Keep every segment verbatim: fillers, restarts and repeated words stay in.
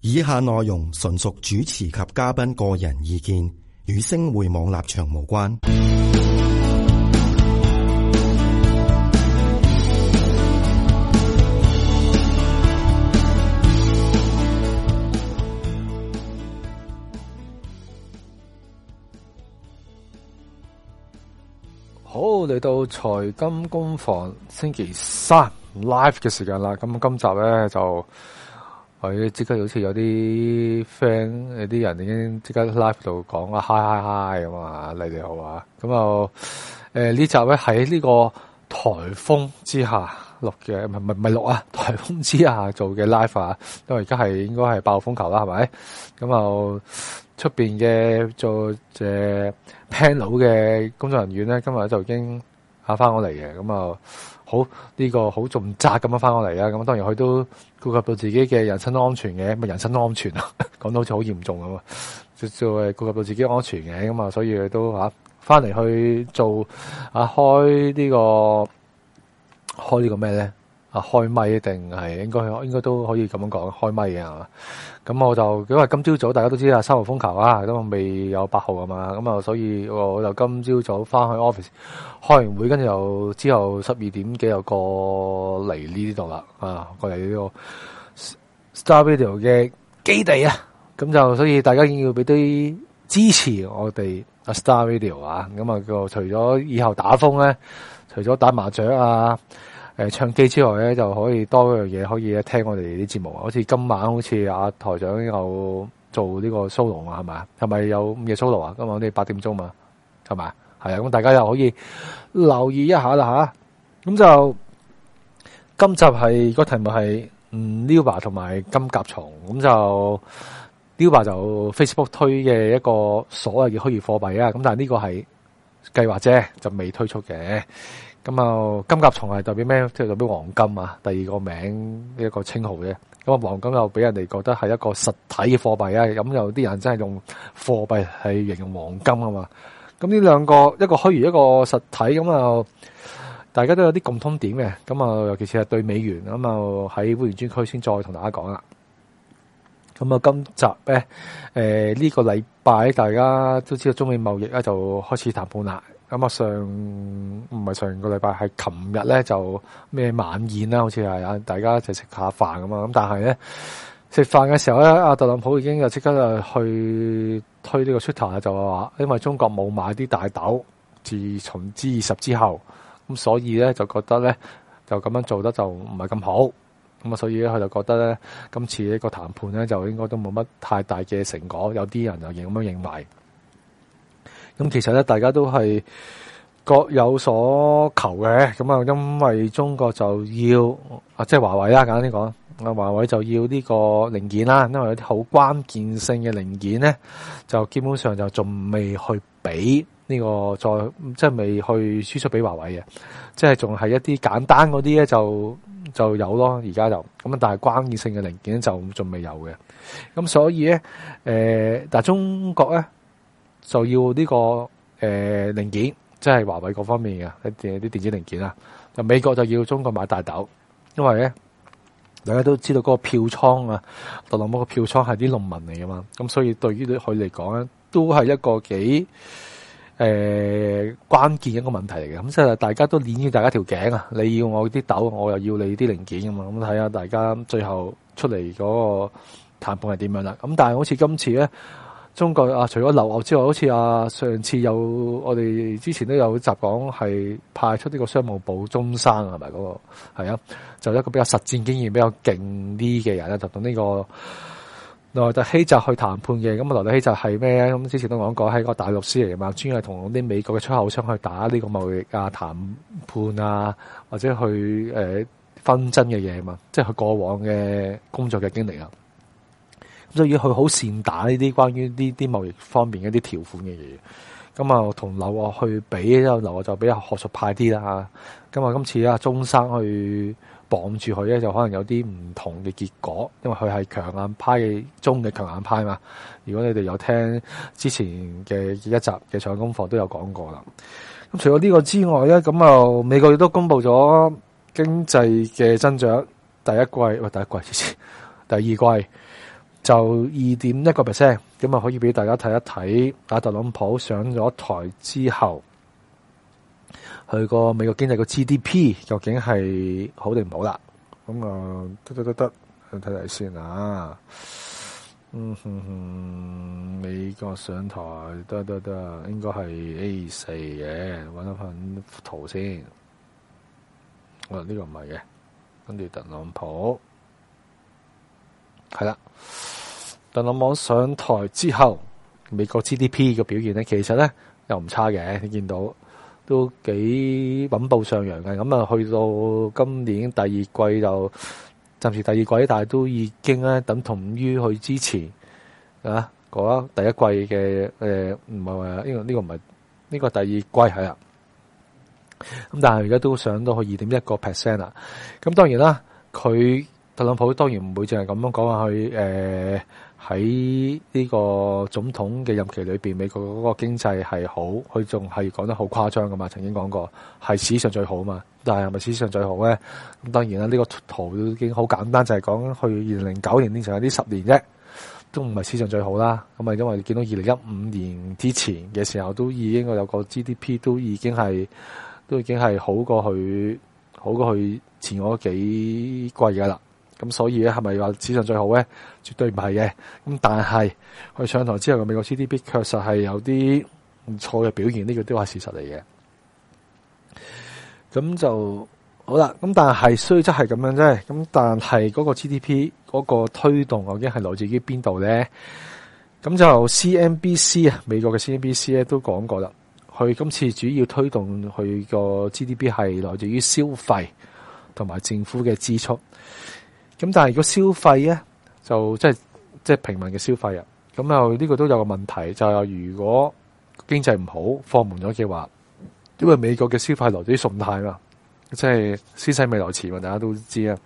以下內容純屬主持及嘉賓個人意見，與星匯網立場無關。 好，嚟到財金工房星期三 live 嘅時間啦。咁今集咧就。係即刻好似有啲 friend 有啲人已經即刻 live 度講啊 hi hi hi 咁啊，你哋好啊，咁啊誒呢集咧喺呢個颱風之下錄嘅，唔係唔係唔係錄啊，颱風之下做嘅 live 啊，因為而家係應該係爆風球啦，係咪？咁啊出邊嘅做誒 panel 嘅工作人員咧，今日就已經下翻我嚟嘅，咁啊。好呢、這個好重責咁樣翻過嚟啊！咁當然佢都顧及到自己嘅人身安全嘅，咪人身安全啊，講到好似好嚴重咁啊，就就係顧及到自己安全嘅，咁啊，所以佢都嚇翻嚟去做啊開呢、這個開呢個咩咧？啊開咪定係應該應該都可以咁樣講開咪嘅係嘛？咁我就因為今朝早大家都知啊，三號風球啊，咁啊未有八號啊嘛，咁啊所以我就今朝早翻去 office 開完會，跟住又之後十二點幾又過嚟呢度啦，啊過嚟呢個 Star Video 嘅基地啊，咁就所以大家要俾啲支持我哋啊 Star Video 啊，咁啊個除咗以後打風咧，除咗打麻雀啊。誒唱機之外咧，就可以多樣嘢可以聽我哋啲節目啊！好似今晚好似阿台長有做呢個 solo 啊，係咪？係咪有午夜 solo 啊？今晚我哋八點鐘嘛，係咪？係啊，咁大家又可以留意一下啦吓。咁就今集係個題目係嗯 Libra 同埋金甲蟲，咁就 Libra 就 Facebook 推嘅一個所謂嘅虛擬貨幣啊，咁但係呢個係計劃啫，就未推出嘅。咁啊，金甲蟲係代表咩？即係代表黃金啊，第二個名一個稱號啫。咁啊，黃金又俾人哋覺得係一個實體嘅貨幣啊。咁有啲人真係用貨幣係形容黃金啊嘛。咁呢兩個一個虛擬一個實體，咁啊，大家都有啲共通點嘅。咁啊，尤其是係對美元，咁啊喺會員專區先再同大家講啦。咁啊，今集咧，誒、呃、呢、這個禮拜大家都知道中美貿易咧就開始談判啦。咁啊，上唔係上個禮拜，係琴日咧就咩晚宴啦，好似係啊，大家就食下飯咁啊。咁但係咧食飯嘅時候咧，阿特朗普已經就即刻就去推呢個 Twitter 就話，因為中國冇買啲大豆，自從 G 二十之後，咁所以咧就覺得咧就咁樣做得就唔係咁好。咁啊，所以咧佢就覺得咧今次呢個談判咧就應該都冇乜太大嘅成果。有啲人就認咁樣認為。咁其實咧，大家都係各有所求嘅。咁啊，因為中國就要啊，即係華為啦，簡單啲講，啊華為就要呢個零件啦，因為有啲好關鍵性嘅零件咧，就基本上就仲未去俾呢個再，即係未去輸出俾華為嘅，即係仲係一啲簡單嗰啲咧就就有咯。而家就咁啊，但係關鍵性嘅零件就仲未有嘅。咁所以咧，誒、呃，但係中國咧。就要呢、這個誒、呃、零件，即係華為嗰方面嘅一啲啲電子零件啦。就美國就要中國買大豆，因為咧大家都知道嗰個票倉啊，特朗普個票倉係啲農民嚟噶嘛，咁所以對於佢嚟講咧，都係一個幾誒、呃、關鍵一個問題嚟嘅。咁即係大家都捏住大家條頸啊，你要我啲豆，我又要你啲零件噶嘛。咁睇下大家最後出嚟嗰個談判係點樣啦。咁但係好似今次咧。中國啊，除咗留學之外，好似啊上次有我哋之前都有集講係派出呢個商務部中山係咪嗰個係啊？就一個比較實戰經驗比較勁啲嘅人咧，就同呢個萊特希澤去談判嘅。咁啊，萊特希澤係咩咧？咁之前都講過係個大律師嚟嘅嘛，專係同啲美國嘅出口商去打呢個貿易啊談判啊，或者去誒紛爭嘅嘢嘛，即係佢過往嘅工作嘅經歷啊。所以佢好善打呢啲關於呢啲貿易方面嘅啲條款嘅嘢，咁啊同劉鶴去比，之後劉鶴就比較學術派啲啦。咁啊今次啊中山去綁住佢咧，就可能有啲唔同嘅結果，因為佢係強硬派嘅中嘅強硬派嘛。如果你哋有聽之前嘅一集嘅財金工房都有講過啦。咁除咗呢個之外咧，咁啊美國亦都公布咗經濟嘅增長第一季，喂第一季之前第二季。 就二點一個 percent，咁啊可以俾大家睇一睇，阿特朗普上咗台之後，佢個美國經濟個 G D P 究竟係好定唔好啦？咁啊，得得得得，睇睇先啊。嗯哼哼，美國上台得得得，應該係 A 四嘅，搵一份圖先。我呢個唔係嘅，跟住特朗普係啦。特朗普上台之後，美國 G D P 嘅表現咧，其實咧又唔差嘅，你見到都幾穩步上揚嘅。咁啊，去到今年第二季就。暫時第二季，但係都已經咧等同於佢之前啊嗰第一季嘅誒，唔係話呢個呢個唔係呢個第二季係啦。咁但係而家都上到去二點一個 percent 啦。咁當然啦，佢特朗普當然唔會淨係咁樣講話佢誒喺呢個總統嘅任期裏邊，美國嗰個經濟係好，佢仲係講得好誇張噶嘛。曾經講過係史上最好嘛。但係係咪史上最好咧？咁當然啦，呢、這個圖已經好簡單，就係講去二零零九年呢，仲有呢十年啫，都唔係史上最好啦。咁啊，因為你見到二零一五年之前嘅時候，都已經有個 G D P 都已經係都已經係好過去好過去前嗰幾季噶啦。咁所以咧，係咪話史上最好咧？絕對唔係嘅。咁但係佢上台之後嘅美國 G D P 確實係有啲唔錯嘅表現，呢、這個都係事實嚟嘅。咁就好啦，咁但係雖則係咁樣啫，咁但係嗰個 G D P 嗰個推動究竟係來自於邊度咧？咁就 C N B C 啊，美國嘅 C N B C 咧都講過啦，佢今次主要推動佢個 G D P 係來自於消費同埋政府嘅支出。咁但係如果消費咧，就即係即係平民嘅消費啊，咁又呢個都有個問題，就係如果經濟唔好放緩咗嘅話。因為美國嘅消費來自於信貸嘛，即係先使未來錢嘛，大家都知啊。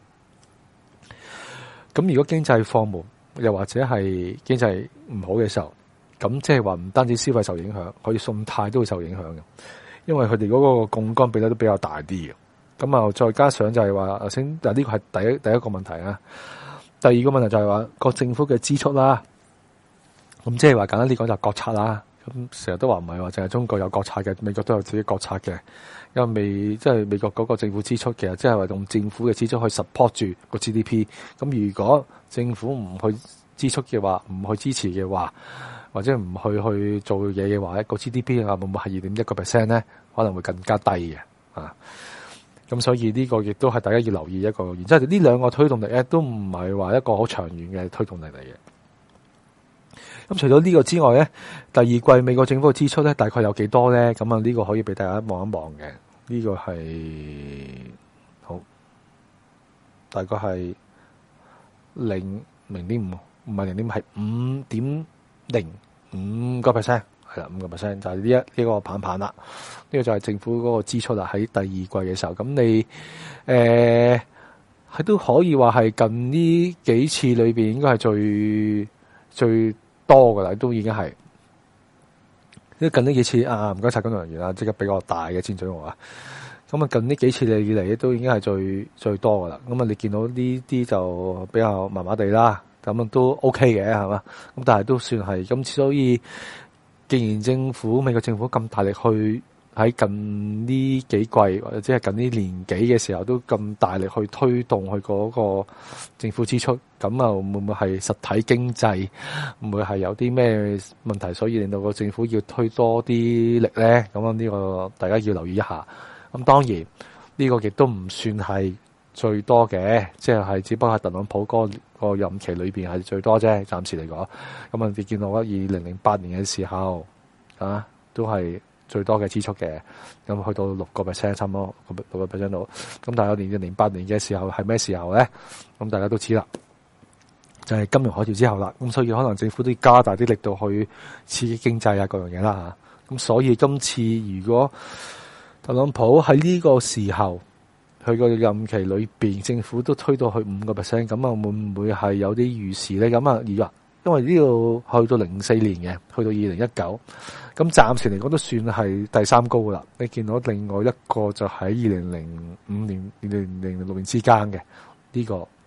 咁如果經濟放緩，又或者係經濟唔好嘅時候，咁即係話唔單止消費受影響，佢信貸都會受影響嘅。因為佢哋嗰個槓桿比例都比較大啲嘅。咁啊，再加上就係話，頭先嗱呢個係第一第一個問題啊。第二個問題就係話個政府嘅支出啦。咁即係話簡單啲講就係國策啦。咁成日都話唔係話淨係中國有國策嘅，美國都有自己國策嘅。因為美即係美國嗰個政府支出，其實即係話用政府嘅支出去 support 住個 G D P。咁如果政府唔去支出嘅話，唔去支持嘅話，或者唔去去做嘢嘅話，一個 G D P 啊會唔會係二點一個 percent 咧？可能會更加低嘅啊。咁所以呢個亦都係大家要留意一個，然之後呢兩個推動力咧都唔係話一個好長遠嘅推動力嚟嘅。咁除咗呢個之外咧，第二季美國政府嘅支出咧大概有幾多咧？咁啊呢個可以俾大家望一望嘅。呢、這個係好，大概係零零點五，唔係零點五，係五點零五個 percent， 係啦，五個 percent 就係呢一呢、這個棒棒啦。呢、這個就係政府嗰個支出啦。喺第二季嘅時候，咁你誒係、呃、都可以話係近呢幾次裏邊應該係最最多噶啦，都已經係。因為近呢幾次啊，唔該晒工作人員啊，即刻俾個大嘅箭嘴我啊。咁啊，近呢幾次嚟以嚟都已經係最最多噶啦。咁啊，你見到呢啲就比較麻麻地啦，咁啊都 OK 嘅係嘛。咁但係都算係咁，所以既然政府美國政府咁大力去喺近呢幾季或者係近呢年幾嘅時候都咁大力去推動佢嗰個政府支出，咁啊會唔會係實體經濟唔會係有啲咩問題，所以令到個政府要推多啲力咧？咁啊呢個大家要留意一下。咁當然呢個亦都唔算係最多嘅，即係只不過係特朗普嗰個任期裏邊係最多啫，暫時嚟講。咁啊，你見到啊，二零零八年嘅時候啊，都係最多嘅支出嘅，咁去到六個 percent 差唔多六個 percent 度。咁但係我年嘅零八年嘅時候係咩時候咧？咁大家都知啦，就係金融海嘯之後啦。咁所以可能政府都要加大啲力度去刺激經濟啊，各樣嘢啦吓。咁所以今次如果特朗普喺呢個時候，佢個任期裏邊，政府都推到去五個 percent，咁啊會唔會係有啲預示咧？咁啊，而家因為呢度去到零四年嘅，去到二零一九，咁暫時嚟講都算係第三高噶啦。你見到另外一個就喺二零零五年、二零零六年之間嘅呢個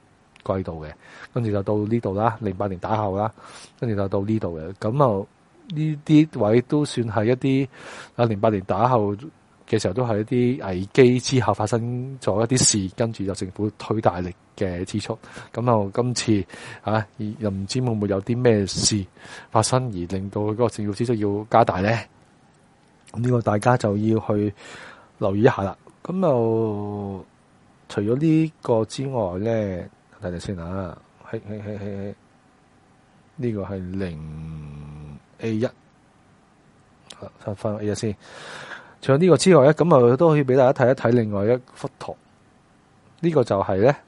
季度嘅，跟住就到呢度啦，零八年打後啦，跟住就到呢度嘅。咁啊呢啲位都算係一啲啊零八年打後嘅時候，都係一啲危機之後發生咗一啲事，跟住就政府推大力嘅支出。咁啊今次啊又唔知會唔會有啲咩事發生，而令到嗰個政府支出要加大咧？咁呢個大家就要去留意一下啦。咁就除咗呢個之外咧，睇睇先啊，係係係係呢個係零 A 一，翻翻 A 一先。除咗呢個之外咧，咁啊都可以俾大家睇一睇另外一幅圖。呢、這個就係咧，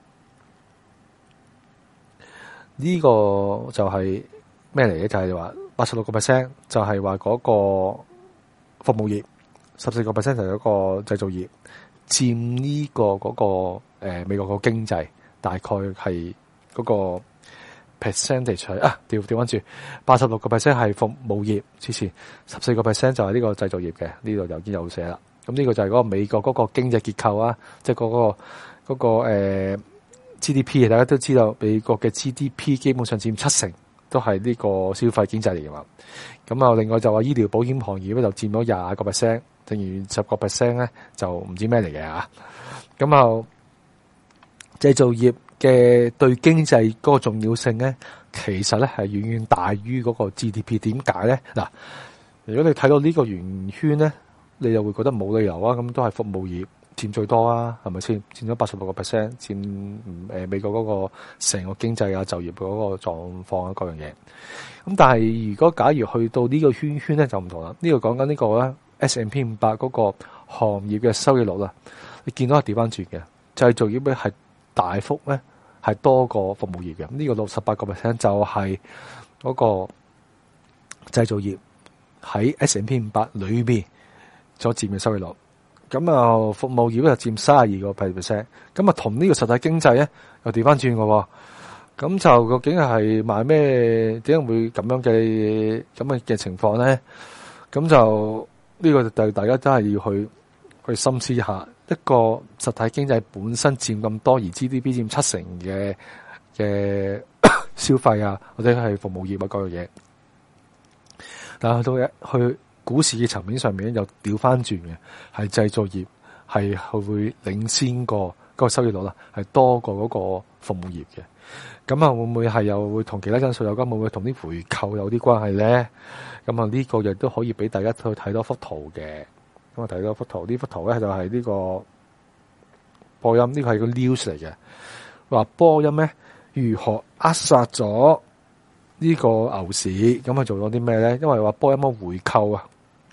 呢、這個就係咩嚟嘅？就係話八十六個 percent 就係話嗰個服務業，十四個 percent 就係嗰個製造業，佔呢、這個嗰、那個誒、呃、美國個經濟大概係嗰個 percentage 啊，調調翻轉，八十六個 percent 係服務業，之前十四個 percent 就係呢個製造業嘅，呢度就已經有寫啦。咁呢個就係嗰個美國嗰個經濟結構啊，即係嗰個嗰個誒 G D P， 大家都知道美國嘅 G D P 基本上佔七成都係呢個消費經濟嚟嘅嘛。咁啊，另外就話醫療保險行業咧就佔咗廿個 percent，剩餘十個 percent 咧就唔知咩嚟嘅啊。咁啊，製造業嘅對經濟嗰個重要性咧，其實咧係遠遠大於嗰個 G D P。點解咧？嗱，如果你睇到呢個圓圈咧，你又會覺得冇理由啊，咁都係服務業佔最多啊，係咪先？佔咗八十六個 percent，佔誒美國嗰個成個經濟啊、就業嗰個狀況啊各樣嘢。咁但係如果假如去到呢個圈圈咧就唔同啦，呢個講緊呢個咧 S and P 五百嗰個行業嘅收益率啦，你見到係調翻轉嘅，製造業咧係大幅咧係多過服務業嘅。呢個六十八個 percent 就係嗰個製造業喺 S and P 五百裏邊所佔嘅收益率。咁啊，服務業咧就佔三十二個 percent。咁啊，同呢個實體經濟咧又調翻轉嘅。咁就究竟係賣咩？點解會咁樣嘅咁嘅嘅情況咧？咁就呢個就大家真係要去去深思一下。一個實體經濟本身佔咁多，而 G D P 佔七成嘅嘅消費啊，或者係服務業啊嗰樣嘢，但係去到一去股市嘅層面上面咧，又調翻轉嘅，係製造業係會領先過嗰個收益率啦，係多過嗰個服務業嘅。咁啊，會唔會係又會同其他因素有關？會唔會同啲回購有啲關係咧？咁啊，呢個亦都可以俾大家去睇多幅圖嘅。咁啊，睇多幅圖，呢幅圖咧就係呢個波音，呢個係個 news 嚟嘅，話波音咧如何扼殺咗呢個牛市？咁啊，做咗啲咩咧？因為話波音嘅回購啊，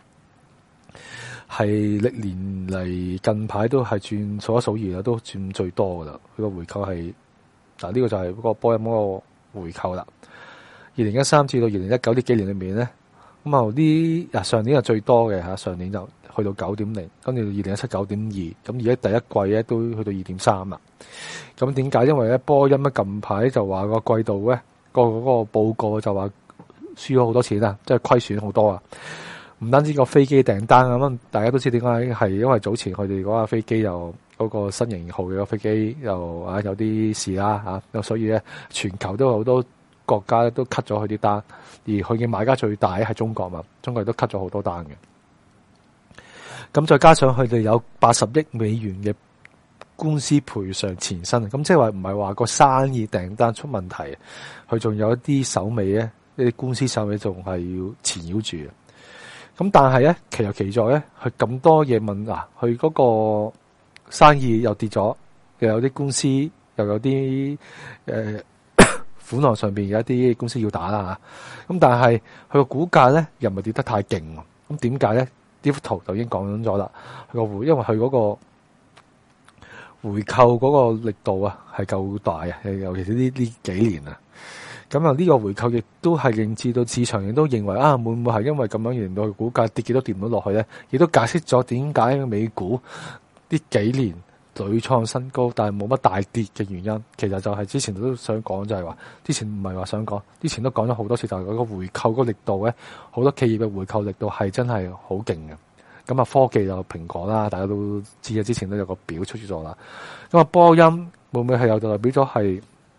係歷年嚟近排都係轉數一數二啦，都轉最多噶啦。佢個回購係。嗱，呢個就係嗰個波音嗰個回購啦。二零一三至到二零一九呢幾年裏面咧，咁啊呢啊上年係最多嘅嚇，上年就去到九點零，跟住二零一七九點二，咁而家第一季咧都去到二點三啦。咁點解？因為咧波音咧近排就話個季度咧個嗰個報告就話輸咗好多錢啊，即係虧損好多啊。唔單止個飛機訂單咁，大家都知點解係因為早前佢哋嗰架飛機又嗰、嗰個新型號嘅個飛機又啊有啲事啦嚇，咁所以咧全球都有好多國家都 cut 咗佢啲單，而佢嘅買家最大係中國嘛，中國亦都 cut 咗好多單嘅。咁再加上佢哋有八十億美元嘅官司賠償纏身，咁即係話唔係話個生意訂單出問題，佢仲有一啲手尾咧，呢啲官司手尾仲係要纏繞住嘅。咁但係咧，其實其在咧，佢咁多嘢問嗱，佢嗰個生意又跌咗，又有啲公司，又有啲誒款項上邊有一啲公司要打啦吓。咁但係佢個股價咧又唔係跌得太勁。咁點解咧？呢幅圖就已經講咗啦。佢個回，因為佢嗰個回購嗰個力度啊係夠大啊，尤其是呢呢幾年啊。咁啊，呢個回購亦都係令至到市場亦都認為啊，會唔會係因為咁樣令到佢股價跌幾多跌唔到落去咧？亦都解釋咗點解美股呢幾年屢創新高，但係冇乜大跌嘅原因。其實就係之前都想講，就係話之前唔係話想講，之前都講咗好多次，就係嗰個回購嗰個力度咧，好多企業嘅回購力度係真係好勁嘅。咁啊，科技就蘋果啦，大家都知啊，之前都有個表出咗啦。咁啊，波音會唔會係有代表咗係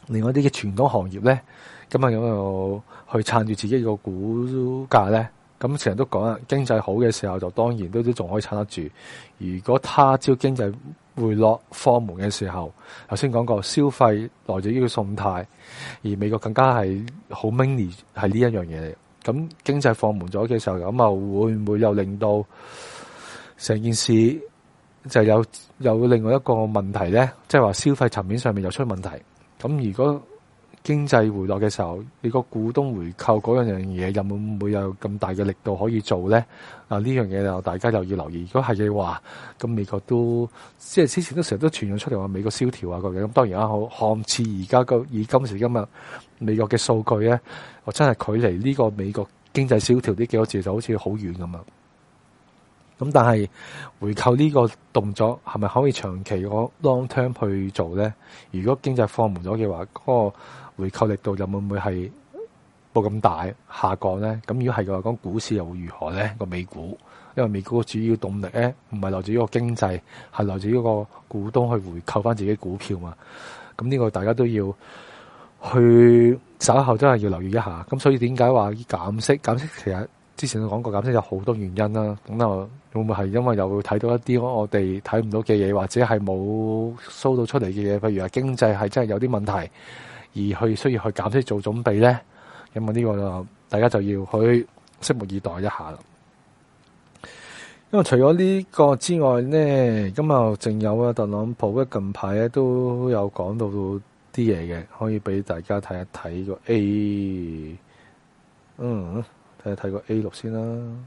另外啲嘅傳統行業咧，咁啊又去撐住自己個股價咧。咁成日都講啦，經濟好嘅時候就當然都都仲可以撐得住。如果他朝經濟回落放緩嘅時候，頭先講過消費來自於個信貸，而美國更加係好 mini 係呢一樣嘢嚟。咁經濟放緩咗嘅時候，咁啊會唔會又令到成件事就有有另外一個問題咧？即係話消費層面上面又出問題。咁如果經濟回落嘅時候，你個股東回購嗰樣嘢有冇唔會有咁大嘅力度可以做咧？啊，呢樣嘢就大家又要留意。如果係嘅話，咁美國都即係之前都成日都傳咗出嚟話美國蕭條啊嗰樣。咁當然啦，好看似而家個以今時今日美國嘅數據咧，我真係距離呢個美國經濟蕭條呢幾個字就好似好遠咁啊！咁但係回購呢個動作係咪可以長期個 long term 去做咧？如果經濟放緩咗嘅話，嗰個回購力度又會唔會係冇咁大下降咧？咁如果係嘅話，講股市又會如何咧？個美股，因為美股嘅主要動力咧，唔係來自於個經濟，係來自於個股東去回購翻自己股票嘛。咁呢個大家都要去稍後真係要留意一下。咁所以點解話減息？減息其實之前都講過，減息有好多原因啦。咁啊，會唔會係因為又會睇到一啲我哋睇唔到嘅嘢，或者係冇 show 到出嚟嘅嘢？譬如話經濟係真係有啲問題，而去需要去減息做準備咧？咁啊，呢個就大家就要去拭目以待一下啦。因為除咗呢個之外咧，咁啊，仲有啊，特朗普咧近排咧都有講到啲嘢嘅，可以俾大家睇一睇個 A， 嗯。睇睇個 A 六先啦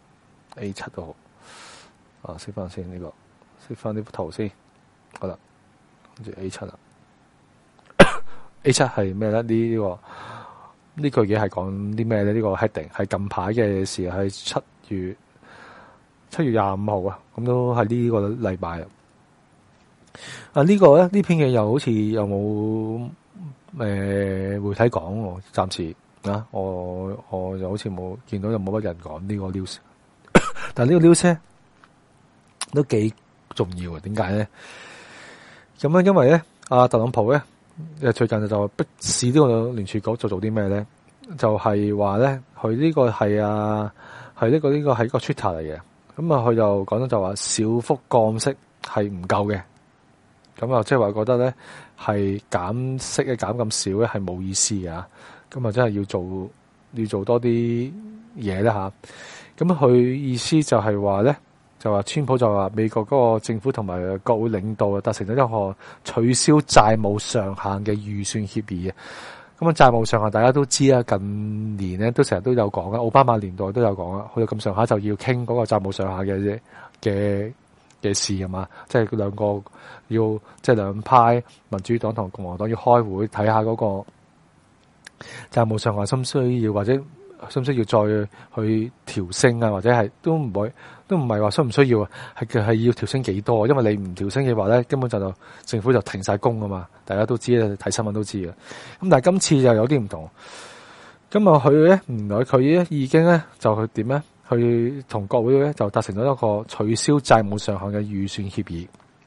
，A 七都好。啊，熄翻先呢個，熄翻呢幅圖先。好啦，跟住 A 七啦。A 七係咩咧？呢、呢個呢句嘢係講啲咩咧？呢、呢個 heading 係近排嘅事，係七月七月廿五號啊。咁都係呢個禮拜啊。啊，呢個咧呢篇嘢又好似又冇誒媒體講喎，暫時。啊！我我就好似冇見到有冇乜人講呢個 news，但係呢個 news 咧都幾重要啊？點解咧？咁咧，因為咧，阿特朗普咧，最近就逼使呢個聯儲局就做啲咩咧？就係話咧，佢呢個係啊，係呢個呢個係一個 Twitter 嚟嘅。咁啊，佢就講咗就話小幅降息係唔夠嘅。咁啊，即係話覺得咧係減息咧減咁少咧係冇意思嘅。咁啊，真係要做要做多啲嘢啦吓。咁佢意思就係話咧，就話川普就話美國嗰個政府同埋國會領導啊達成咗一個取消債務上限嘅預算協議啊。咁啊，債務上限大家都知啊，近年咧都成日都有講啊，奧巴馬年代都有講啊，去到咁上下就要傾嗰個債務上限嘅嘅嘅事啊嘛，即係兩個要即係兩派民主黨同共和黨要開會睇下嗰個債務上限需唔需要，或者需唔需要再去調升啊？或者係都唔會，都唔係話需唔需要啊？係係要調升幾多？因為你唔調升嘅話咧，根本就政府就停晒工啊嘛！大家都知啦，睇新聞都知嘅。咁但係今次就有啲唔同。咁啊，佢咧原來佢咧已經咧就去點咧？去同國會咧就達成咗一個取消債務上限嘅預算協議。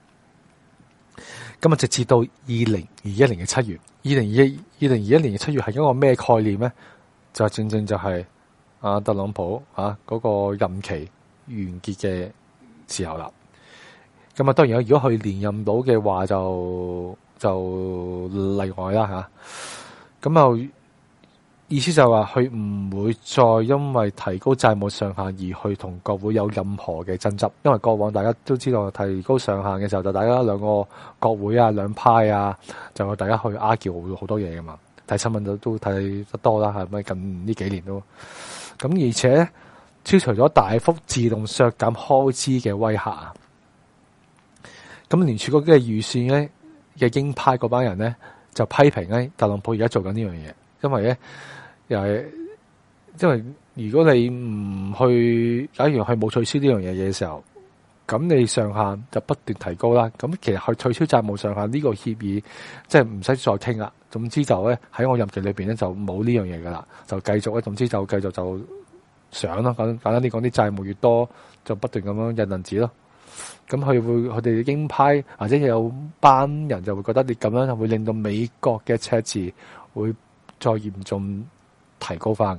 咁啊，直至到二零二一年嘅七月，二零二一二零二一年嘅七月係一個咩概念咧？就正正就係啊特朗普啊嗰個任期完結嘅時候啦。咁啊，當然如果佢連任到嘅話就，就就例外啦吓。咁啊，意思就係話佢唔會再因為提高債務上限而去同國會有任何嘅爭執，因為過往大家都知道提高上限嘅時候，就大家兩個國會啊兩派啊，就大家去 argue 好多嘢噶嘛。睇新聞都都睇得多啦，係咪近呢幾年都咁？而且超除咗大幅自動削減開支嘅威嚇，咁聯儲局嘅預算咧嘅鷹派嗰班人咧就批評咧特朗普而家做緊呢樣嘢，因為咧又係因為如果你唔去，假如係冇取消呢樣嘢嘅時候，咁你上限就不斷提高啦。咁其實去取消債務上限呢個協議，即係唔使再傾啦。總之就咧喺我任期裏邊咧就冇呢樣嘢噶啦，就繼續咧。總之就繼續就上咯。簡簡單啲講，啲債務越多，就不斷咁樣印銀紙咯。 咁佢會佢哋鷹派或者有班人就會覺得你咁樣會令到美國嘅赤字會再嚴重提高翻嘅。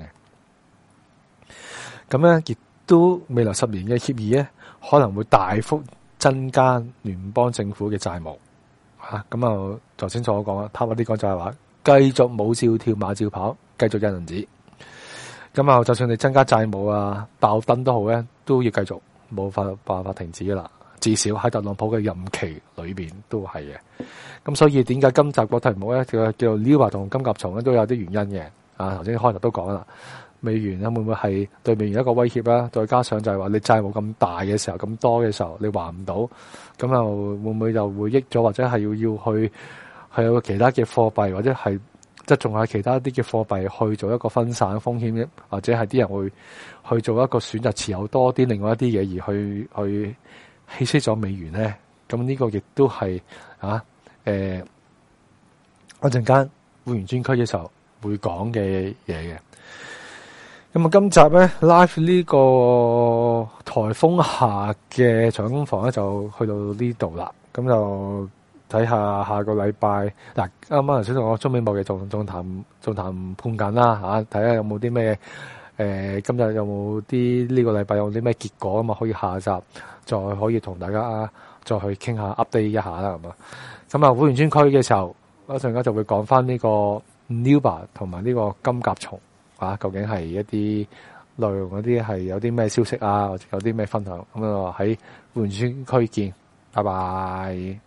咁咧亦都未來十年嘅協議咧，可能會大幅增加聯邦政府嘅債務嚇。咁啊，頭先所講啦，貪嗰啲講就係話繼續舞照跳馬照跑，繼續印銀紙。咁啊，就算你增加債務啊、爆燈都好咧，都要繼續冇法辦法停止噶啦。至少喺特朗普嘅任期裏邊都係嘅。咁所以點解今集個題目咧叫叫做 Lira 同金甲蟲咧，都有啲原因嘅。啊，頭先開頭都講啦，美元咧會唔會係對美元一個威脅啦？再加上就係話你債務咁大嘅時候、咁多嘅時候，你還唔到，咁又會唔會又會益咗，或者係要要去係有其他嘅貨幣，或者係？即係仲有其他啲嘅貨幣去做一個分散風險，或者係啲人會去做一個選擇持有多啲另外一啲嘢，而去去稀釋咗美元咧。咁呢個亦都係啊誒，一陣間會員專區嘅時候會講嘅嘢嘅。咁啊，今集咧 live 呢個颱風下嘅長工房咧就去到呢度啦。咁就睇下下個禮拜嗱，啱啱頭先同我中美貿易仲仲談仲談判緊啦嚇，睇下有冇啲咩誒，今日有冇啲呢個禮拜有啲咩結果啊嘛，可以下集再可以同大家再去傾下 update 一下啦，係嘛？咁啊，會員專區嘅時候，一陣間就會講翻呢個 Lira 同埋呢個金甲蟲啊，究竟係一啲內容嗰啲係有啲咩消息啊，或者有啲咩分享咁啊，喺會員專區見，拜拜。